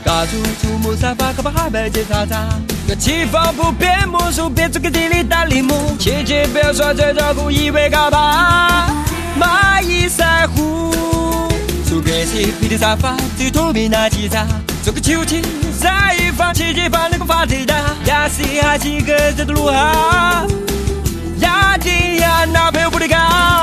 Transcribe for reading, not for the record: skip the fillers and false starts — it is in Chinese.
大猪猪木沙发，可把海白接叉叉。气风不变魔术，别做个地里打铃木。切记不要耍嘴照顾，以为高爬。蚂蚁赛虎，苏格西皮的沙发，最透明那几张。做个球体在一方，奇迹方能够发最大。亚西哈几个这的路哈，亚丁亚那佩布的高。